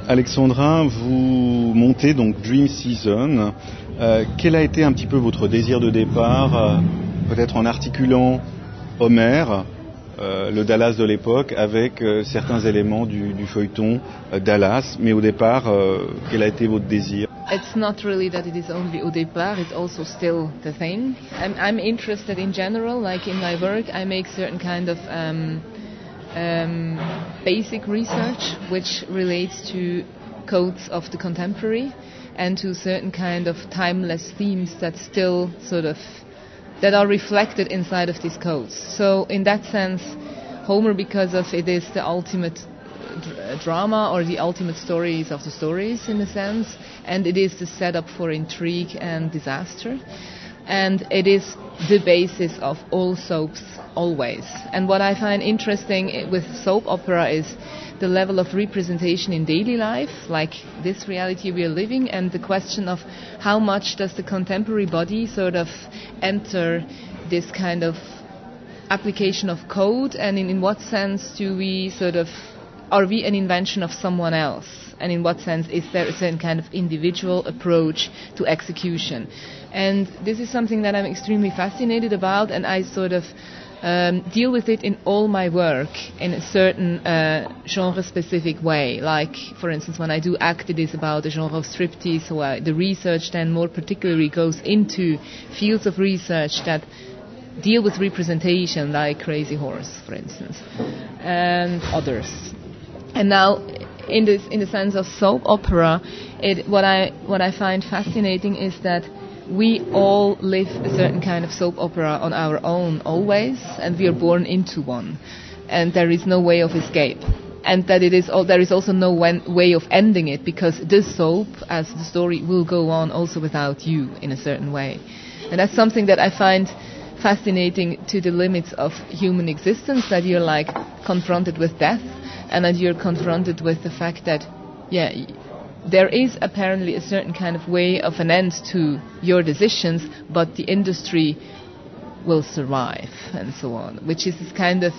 Alexandra, vous montez donc Dream Season. Quel a été un petit peu votre désir de départ, peut-être en articulant Homère, le Dallas de l'époque, avec certains éléments du feuilleton Dallas, mais au départ, quel a été votre désir? It's not really that it is only au départ, it's also still the thing. I'm interested in general, like in my work, I make certain kind of basic research which relates to codes of the contemporary and to certain kind of timeless themes that still that are reflected inside of these codes. So in that sense, Homer, because of it is the ultimate drama or the ultimate stories of the stories in a sense, and it is the setup for intrigue and disaster, and it is the basis of all soaps always. And what I find interesting with soap opera is the level of representation in daily life, like this reality we are living, and the question of how much does the contemporary body enter this kind of application of code, and in what sense do we are we an invention of someone else? And in what sense is there a certain kind of individual approach to execution? And this is something that I'm extremely fascinated about, and I deal with it in all my work in a certain genre-specific way. Like, for instance, when I do ACT, it is about the genre of striptease, so the research then more particularly goes into fields of research that deal with representation, like Crazy Horse, for instance, and others. And now, in the sense of soap opera, what I find fascinating is that we all live a certain kind of soap opera on our own always, and we are born into one, and there is no way of escape, and that there is also no way of ending it, because this soap, as the story, will go on also without you in a certain way. And that's something that I find fascinating to the limits of human existence, that you're like confronted with death, and that you're confronted with the fact that, there is apparently a certain kind of way of an end to your decisions, but the industry will survive, and so on, which is this kind of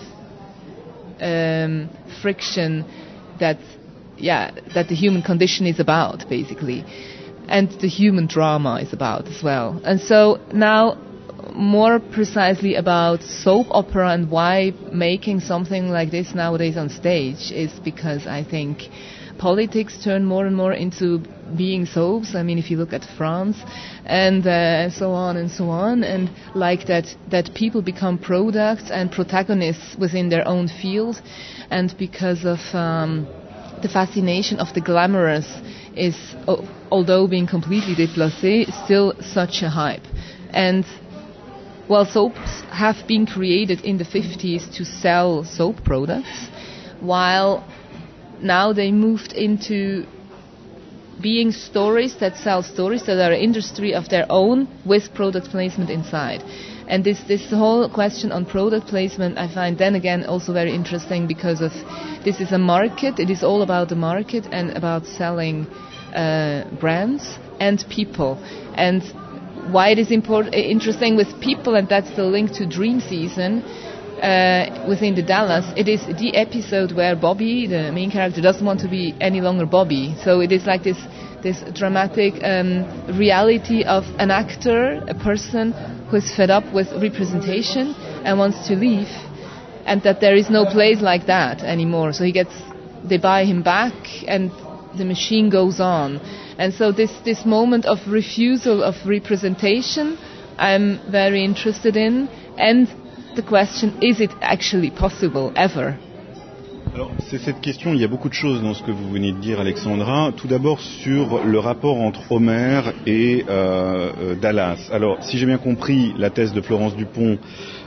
friction that the human condition is about, basically, and the human drama is about as well. And so now, more precisely about soap opera and why making something like this nowadays on stage is because I think politics turn more and more into being soaps. I mean, if you look at France and so on, and like that people become products and protagonists within their own field, and because of the fascination of the glamorous is, although being completely déplacé, still such a hype. And well, soaps have been created in the 50s to sell soap products, while now they moved into being stories that sell stories that are an industry of their own with product placement inside. And this whole question on product placement I find then again also very interesting, because of this is a market, it is all about the market and about selling brands and people. And why it is interesting with people, and that's the link to Dream Season within the Dallas, it is the episode where Bobby, the main character, doesn't want to be any longer Bobby. So it is like this dramatic reality of an actor, a person who is fed up with representation and wants to leave, and that there is no place like that anymore. So they buy him back, and the machine goes on. And so this moment of refusal of representation I'm very interested in, and the question, is it actually possible ever? Alors, c'est cette question, il y a beaucoup de choses dans ce que vous venez de dire, Alexandra. Tout d'abord sur le rapport entre Homère et Dallas. Alors, si j'ai bien compris la thèse de Florence Dupont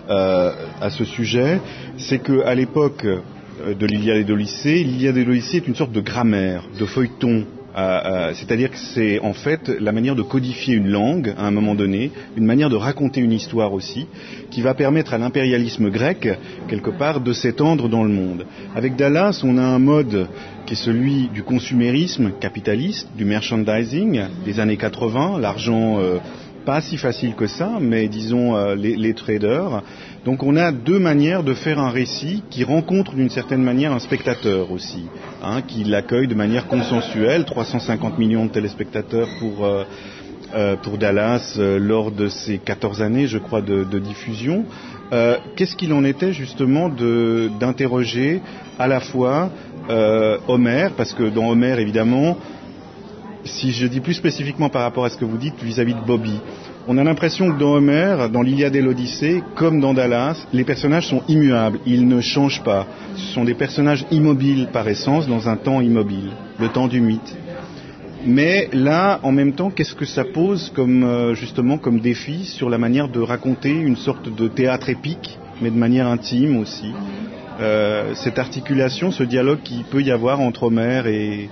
à ce sujet, c'est qu'à l'époque de l'Iliade et de l'Odyssée, l'Iliade et l'Odyssée est une sorte de grammaire, de feuilleton. C'est-à-dire que c'est en fait la manière de codifier une langue à un moment donné, une manière de raconter une histoire aussi, qui va permettre à l'impérialisme grec, quelque part, de s'étendre dans le monde. Avec Dallas, on a un mode qui est celui du consumérisme capitaliste, du merchandising des années 80, l'argent pas si facile que ça, mais disons les traders. Donc on a deux manières de faire un récit qui rencontre d'une certaine manière un spectateur aussi, qui l'accueille de manière consensuelle. 350 millions de téléspectateurs pour Dallas lors de ces 14 années, je crois, de diffusion. Qu'est-ce qu'il en était justement d'interroger à la fois Homer, parce que dans Homer, évidemment, si je dis plus spécifiquement par rapport à ce que vous dites vis-à-vis de Bobby, on a l'impression que dans Homer, dans l'Iliade et l'Odyssée, comme dans Dallas, les personnages sont immuables, ils ne changent pas. Ce sont des personnages immobiles par essence, dans un temps immobile, le temps du mythe. Mais là, en même temps, qu'est-ce que ça pose justement comme défi sur la manière de raconter une sorte de théâtre épique, mais de manière intime aussi. Cette articulation, ce dialogue qu'il peut y avoir entre Homer et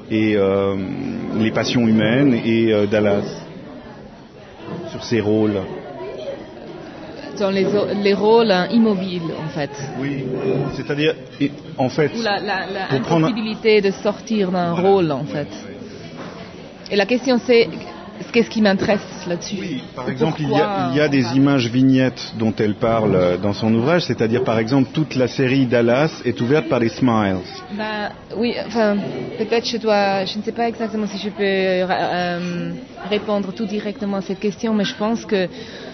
les passions humaines et Dallas, sur ses rôles. Dans les rôles immobiles, en fait. Oui, c'est-à-dire, en fait... Ou la impossibilité de sortir d'un rôle, en fait. Et la question, c'est qu'est-ce qui m'intéresse là-dessus? Oui, par exemple, il y a des images vignettes dont elle parle dans son ouvrage, c'est-à-dire, par exemple, toute la série Dallas est ouverte par des smiles. Oui, enfin, peut-être je ne sais pas exactement si je peux répondre tout directement à cette question, mais je pense que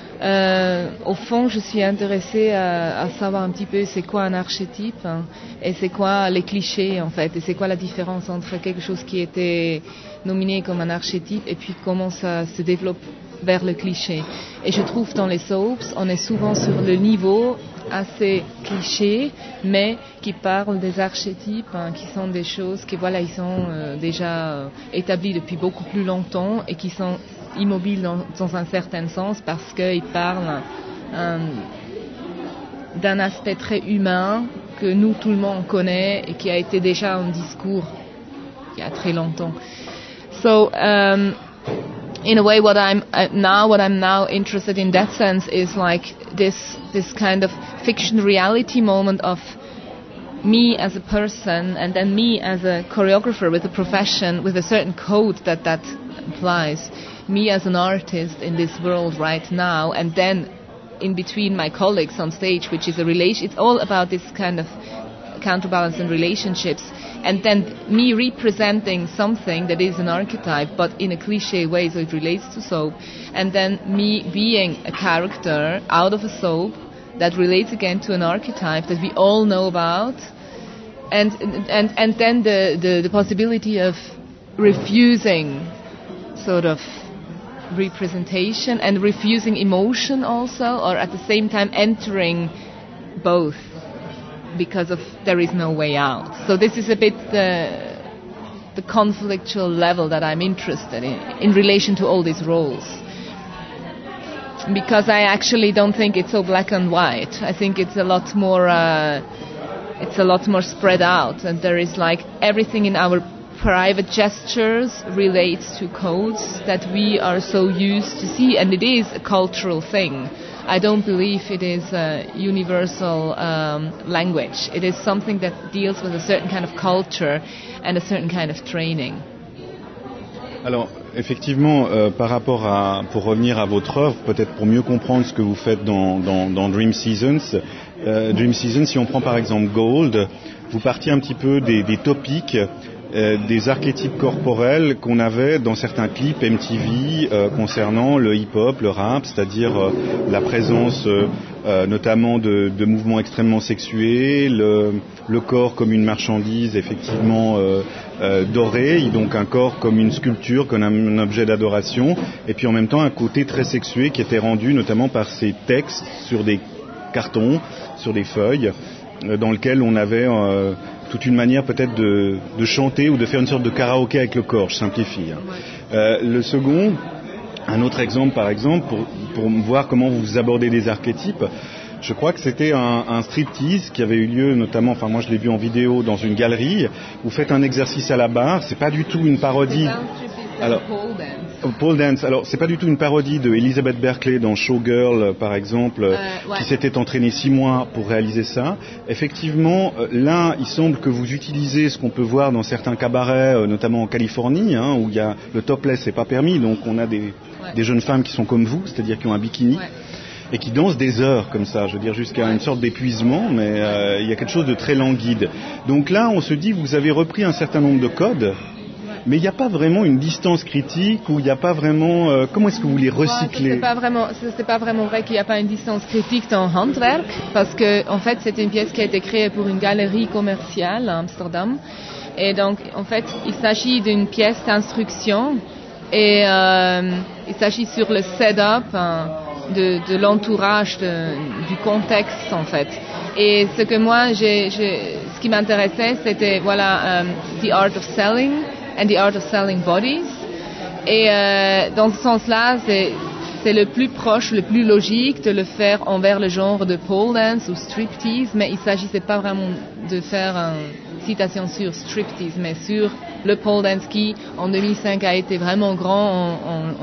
au fond, je suis intéressée à savoir un petit peu c'est quoi un archétype et c'est quoi les clichés en fait, et c'est quoi la différence entre quelque chose qui était nominé comme un archétype et puis comment ça se développe vers le cliché. Et je trouve dans les soaps, on est souvent sur le niveau assez cliché, mais qui parlent des archétypes, qui sont des choses qui ils sont déjà établis depuis beaucoup plus longtemps et qui sont immobiles dans un certain sens parce qu'ils parlent d'un aspect très humain que nous tout le monde connaît et qui a été déjà un discours il y a très longtemps. So in a way what I'm now interested in that sense is like this kind of fiction reality moment of me as a person and then me as a choreographer with a profession with a certain code that implies, me as an artist in this world right now, and then in between my colleagues on stage, which is a relation. It's all about this kind of counterbalance and relationships, and then me representing something that is an archetype but in a cliche way, so it relates to soap, and then me being a character out of a soap that relates again to an archetype that we all know about, and then the possibility of refusing sort of representation and refusing emotion also, or at the same time entering both because of there is no way out. So this is a bit the conflictual level that I'm interested in relation to all these roles, because I actually don't think it's so black and white. I think it's a lot more spread out, and there is like everything in our private gestures relates to codes that we are so used to see, and it is a cultural thing. I don't believe it is a universal language. It is something that deals with a certain kind of culture and a certain kind of training. Alors, effectivement, par rapport pour revenir à votre œuvre, peut-être pour mieux comprendre ce que vous faites dans Dream Seasons, si on prend par exemple Gold, vous partiez un petit peu des topics, des archétypes corporels qu'on avait dans certains clips MTV concernant le hip-hop, le rap, c'est-à-dire la présence notamment de mouvements extrêmement sexués, le corps comme une marchandise effectivement dorée, donc un corps comme une sculpture, comme un objet d'adoration, et puis en même temps un côté très sexué qui était rendu notamment par ces textes sur des cartons, sur des feuilles, dans lesquels on avait toute une manière peut-être de chanter ou de faire une sorte de karaoké avec le corps, je simplifie. Le second, un autre exemple par exemple, pour voir comment vous abordez des archétypes, je crois que c'était un striptease qui avait eu lieu notamment, enfin moi je l'ai vu en vidéo dans une galerie, vous faites un exercice à la barre, c'est pas du tout une parodie. Alors, pole dance. Alors, c'est pas du tout une parodie de Elizabeth Berkley dans Showgirl, par exemple, qui s'était entraînée 6 mois pour réaliser ça. Effectivement, là, il semble que vous utilisez ce qu'on peut voir dans certains cabarets, notamment en Californie, où il y a le topless, c'est pas permis, donc on a des jeunes femmes qui sont comme vous, c'est-à-dire qui ont un bikini, et qui dansent des heures comme ça, je veux dire jusqu'à une sorte d'épuisement, mais il y a quelque chose de très languide. Donc là, on se dit, vous avez repris un certain nombre de codes, mais il n'y a pas vraiment une distance critique, ou il n'y a pas vraiment... comment est-ce que vous les recyclez? C'est pas vraiment vrai qu'il n'y a pas une distance critique dans Handwerk, parce que en fait, c'est une pièce qui a été créée pour une galerie commerciale à Amsterdam. Et donc, en fait, il s'agit d'une pièce d'instruction, et il s'agit sur le setup de l'entourage, du contexte, en fait. Et ce que moi, ce qui m'intéressait, c'était, the art of selling and the art of selling bodies. Et dans ce sens-là, c'est le plus proche, le plus logique de le faire envers le genre de pole dance ou striptease, mais il s'agissait pas vraiment de faire une citation sur striptease, mais sur le pole dance qui, en 2005, a été vraiment grand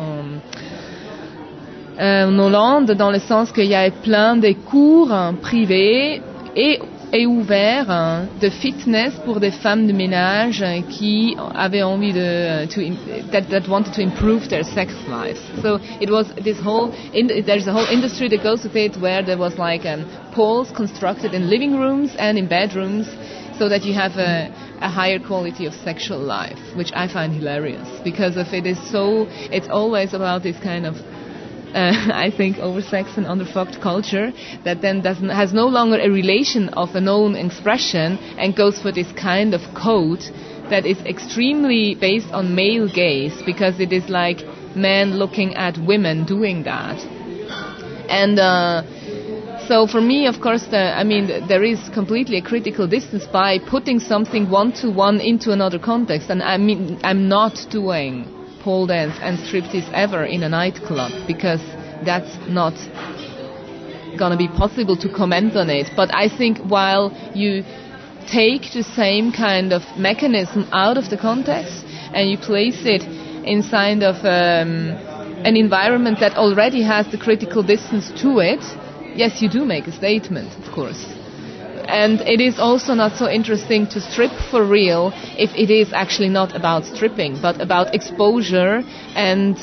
en Hollande, dans le sens qu'il y avait plein de cours privés et ouverts de fitness pour des femmes de ménage qui avaient envie that wanted to improve their sex life. So it was this there's a whole industry that goes with it, where there was poles constructed in living rooms and in bedrooms, so that you have a higher quality of sexual life, which I find hilarious, because it's always about this kind of I think oversexed and underfucked culture that then has no longer a relation of a known expression and goes for this kind of code that is extremely based on male gaze, because it is like men looking at women doing that. And so for me, of course, there is completely a critical distance by putting something one-to-one into another context. And I'm not doing pole dance and striptease ever in a nightclub, because that's not gonna be possible to comment on it. But I think while you take the same kind of mechanism out of the context and you place it inside of an environment that already has the critical distance to it, yes, you do make a statement, of course. And it is also not so interesting to strip for real if it is actually not about stripping, but about exposure and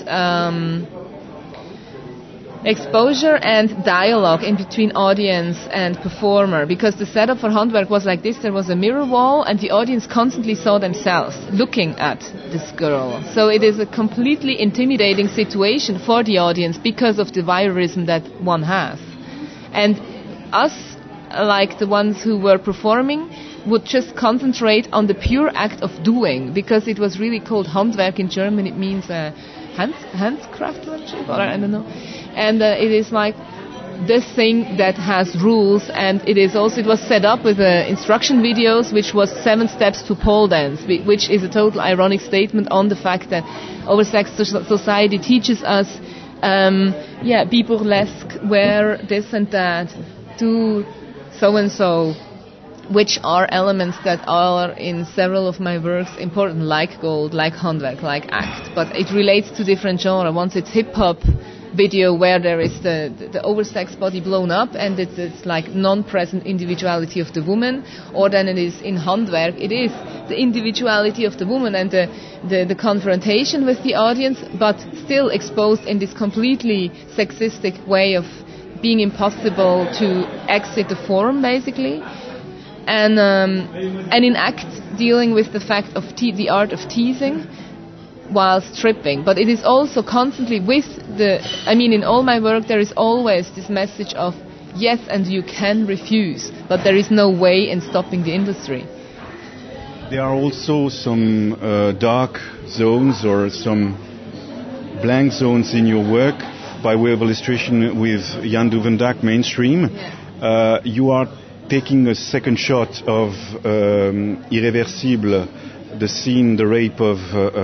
dialogue in between audience and performer. Because the setup for Handwerk was like this: there was a mirror wall, and the audience constantly saw themselves looking at this girl. So it is a completely intimidating situation for the audience because of the voyeurism that one has. And us, like the ones who were performing, would just concentrate on the pure act of doing, because it was really called Handwerk in German. It means handcraftmanship, or I don't know. And it is like this thing that has rules, and it was set up with instruction videos, which was 7 steps to pole dance, which is a total ironic statement on the fact that oversexed society teaches us, be burlesque, wear this and that, do so-and-so, which are elements that are in several of my works important, like Gold, like Handwerk, like Act. But it relates to different genres. Once it's hip-hop video, where there is the oversexed body blown up, and it's like non-present individuality of the woman, or then it is in Handwerk, it is the individuality of the woman and the confrontation with the audience, but still exposed in this completely sexistic way of being impossible to exit the form, basically. And in Act, dealing with the fact of the art of teasing while stripping. But it is also constantly in all my work there is always this message of yes, and you can refuse, but there is no way in stopping the industry. There are also some dark zones or some blank zones in your work, by way of illustration with Jan Duvendak, Mainstream. Yeah. You are taking a second shot of Irreversible, the scene, the rape of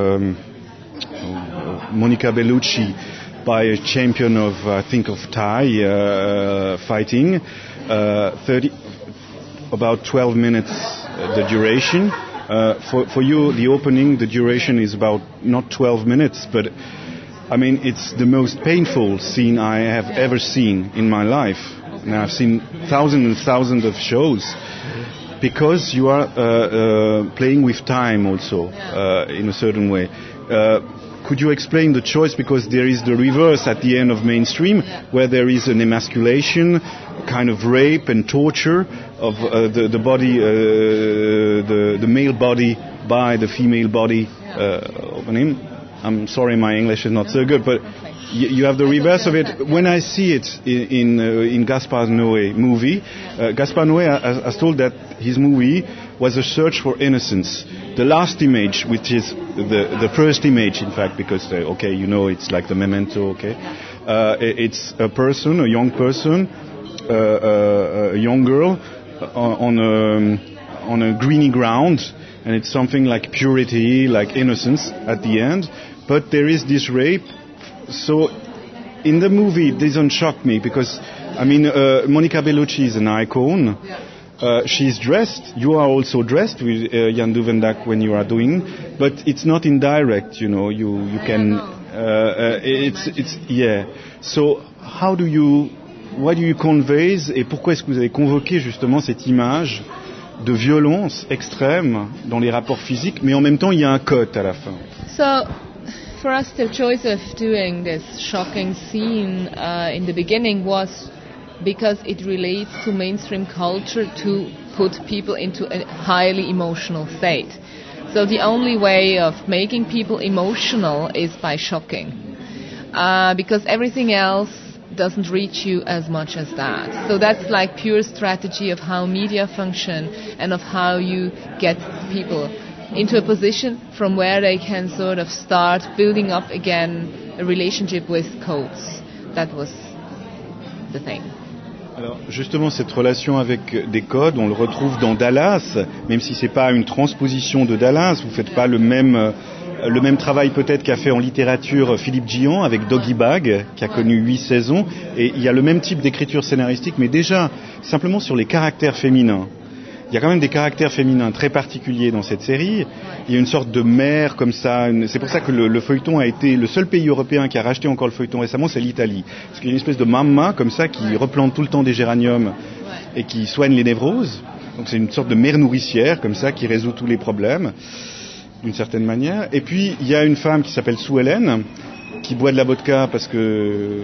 Monica Bellucci by a champion of, I think, of Thai fighting. About 12 minutes the duration. For you, the opening, the duration is about not 12 minutes, but I mean, it's the most painful scene I have ever seen in my life. Now, I've seen thousands and thousands of shows, because you are playing with time also in a certain way. could you explain the choice, because there is the reverse at the end of Mainstream, where there is an emasculation, kind of rape and torture of the body, the male body by the female body of him. I'm sorry, my English is not so good, but you have the reverse of it. When I see it in Gaspar Noé movie, Gaspar Noé has told that his movie was a search for innocence. The last image, which is the first image, in fact, because it's like the Memento. It's a person, a young person, a young girl on a greeny ground, and it's something like purity, like innocence at the end. But there is this rape. So in the movie it doesn't shock me, because Monica Bellucci is an icon. She's dressed. You are also dressed with Jan Duvendak when you are doing, but it's not indirect. You can. So what do you convey, et pourquoi est-ce que vous avez convoqué justement cette image de violence extrême dans les rapports physiques, mais en même temps il y a un cut à la fin. So, for us, the choice of doing this shocking scene in the beginning was because it relates to mainstream culture to put people into a highly emotional state. So the only way of making people emotional is by shocking, because everything else doesn't reach you as much as that. So that's like pure strategy of how media function and of how you get people into a position from where they can sort of start building up again a relationship with codes. That was the thing. Alors justement, cette relation avec des codes, on le retrouve dans Dallas, même si c'est pas une transposition de Dallas. Vous faites pas le même travail peut-être qu'a fait en littérature Philippe Gian avec Doggy Bag, qui a connu 8 saisons, et il y a le même type d'écriture scénaristique, mais déjà simplement sur les caractères féminins. Il y a quand même des caractères féminins très particuliers dans cette série. Il y a une sorte de mère comme ça. C'est pour ça que le feuilleton a été le seul pays européen qui a racheté encore le feuilleton récemment, c'est l'Italie. Parce qu'il y a une espèce de mamma comme ça qui replante tout le temps des géraniums et qui soigne les névroses. Donc c'est une sorte de mère nourricière comme ça qui résout tous les problèmes d'une certaine manière. Et puis il y a une femme qui s'appelle Sue Ellen qui boit de la vodka parce que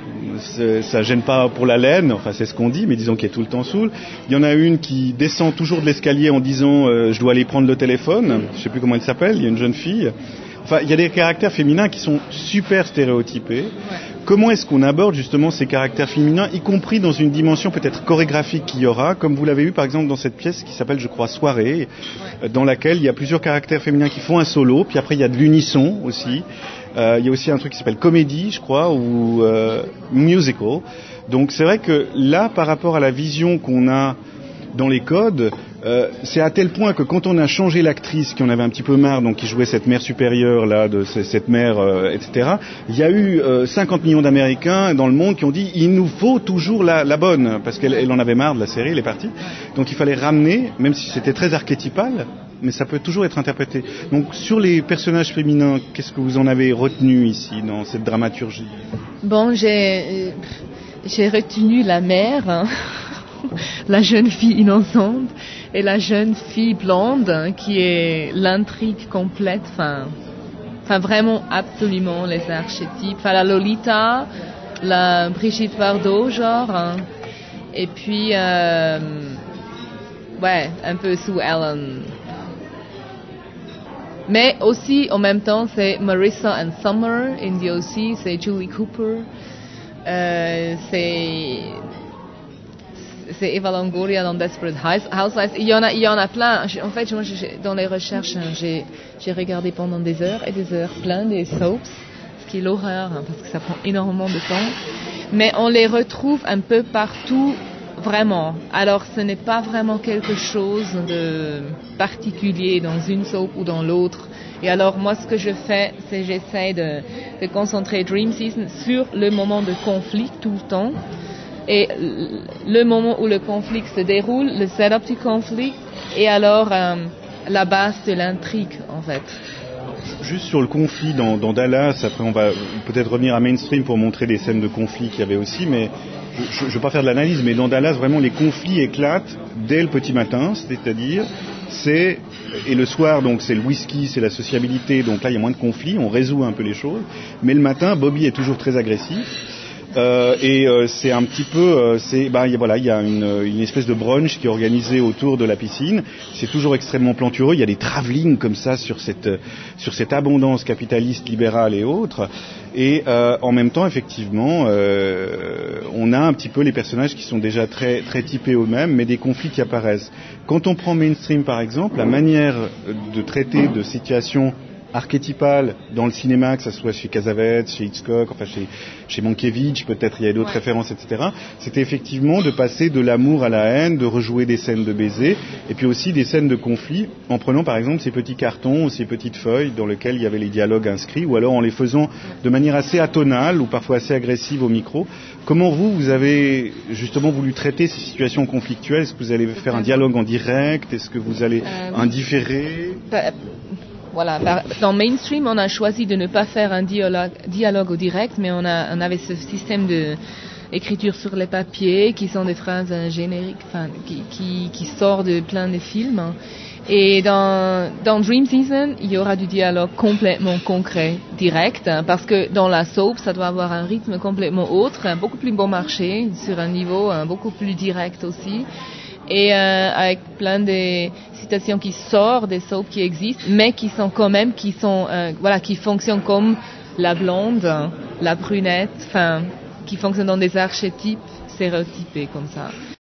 ça gêne pas pour la laine, enfin c'est ce qu'on dit, mais disons qu'elle est tout le temps saoule. Il y en a une qui descend toujours de l'escalier en disant je dois aller prendre le téléphone, je sais plus comment elle s'appelle, il y a une jeune fille. Enfin, il y a des caractères féminins qui sont super stéréotypés. Comment est-ce qu'on aborde justement ces caractères féminins, y compris dans une dimension peut-être chorégraphique qu'il y aura, comme vous l'avez eu par exemple dans cette pièce qui s'appelle, je crois, Soirée, dans laquelle il y a plusieurs caractères féminins qui font un solo, puis après il y a de l'unisson aussi. Il y a aussi un truc qui s'appelle comédie, je crois, ou musical. Donc c'est vrai que là, par rapport à la vision qu'on a dans les codes, c'est à tel point que quand on a changé l'actrice, qui en avait un petit peu marre, donc qui jouait cette mère supérieure là, de cette mère, etc. Il y a eu 50 millions d'Américains dans le monde qui ont dit il nous faut toujours la bonne, parce qu'elle en avait marre de la série, elle est partie. Donc il fallait ramener, même si c'était très archétypal, mais ça peut toujours être interprété. Donc sur les personnages féminins, qu'est-ce que vous en avez retenu ici dans cette dramaturgie? Bon, j'ai retenu la mère, hein, la jeune fille innocente, et la jeune fille blonde, hein, qui est l'intrigue complète, enfin vraiment absolument les archétypes. Enfin la Lolita, la Brigitte Bardot, genre, hein, et puis un peu Sue Ellen. Mais aussi, en même temps, c'est Marissa and Summer in the OC, c'est Julie Cooper, c'est Eva Longoria dans Desperate Housewives. Il y en a plein. En fait, moi, dans les recherches, j'ai regardé pendant des heures et des heures plein des soaps, ce qui est l'horreur, hein, parce que ça prend énormément de temps. Mais on les retrouve un peu partout. Vraiment. Alors, ce n'est pas vraiment quelque chose de particulier dans une soap ou dans l'autre. Et alors, moi, ce que je fais, c'est j'essaie de concentrer Dream Season sur le moment de conflit tout le temps. Et le moment où le conflit se déroule, le setup du conflit, et alors la base de l'intrigue, en fait. Juste sur le conflit dans Dallas, après on va peut-être revenir à Mainstream pour montrer des scènes de conflit qu'il y avait aussi, mais je ne veux pas faire de l'analyse, mais dans Dallas, vraiment, les conflits éclatent dès le petit matin, c'est-à-dire, c'est et le soir, donc c'est le whisky, c'est la sociabilité, donc là il y a moins de conflits, on résout un peu les choses. Mais le matin, Bobby est toujours très agressif. C'est un petit peu, voilà, il y a une espèce de brunch qui est organisé autour de la piscine. C'est toujours extrêmement plantureux. Il y a des travelling comme ça sur cette abondance capitaliste, libérale et autres. Et en même temps, effectivement, on a un petit peu les personnages qui sont déjà très très typés eux-mêmes, mais des conflits qui apparaissent. Quand on prend Mainstream, par exemple, la manière de traiter de situations archétypale dans le cinéma, que ce soit chez Cassavetes, chez Hitchcock, enfin chez Mankiewicz, peut-être il y a d'autres références, etc. C'était effectivement de passer de l'amour à la haine, de rejouer des scènes de baiser, et puis aussi des scènes de conflit, en prenant par exemple ces petits cartons ou ces petites feuilles dans lesquelles il y avait les dialogues inscrits, ou alors en les faisant de manière assez atonale ou parfois assez agressive au micro. Comment vous avez justement voulu traiter ces situations conflictuelles? Est-ce que vous allez faire un dialogue en direct? Est-ce que vous allez indifférer? Voilà, dans Mainstream, on a choisi de ne pas faire un dialogue au direct, mais on avait ce système d'écriture sur les papiers, qui sont des phrases génériques, enfin, qui sort de plein de films. Et dans Dream Season, il y aura du dialogue complètement concret, direct, parce que dans la soap, ça doit avoir un rythme complètement autre, beaucoup plus bon marché, sur un niveau beaucoup plus direct aussi. Et avec plein de citations qui sortent des soaps qui existent, mais qui sont quand même, qui fonctionnent comme la blonde, la brunette, enfin, qui fonctionnent dans des archétypes stéréotypés comme ça.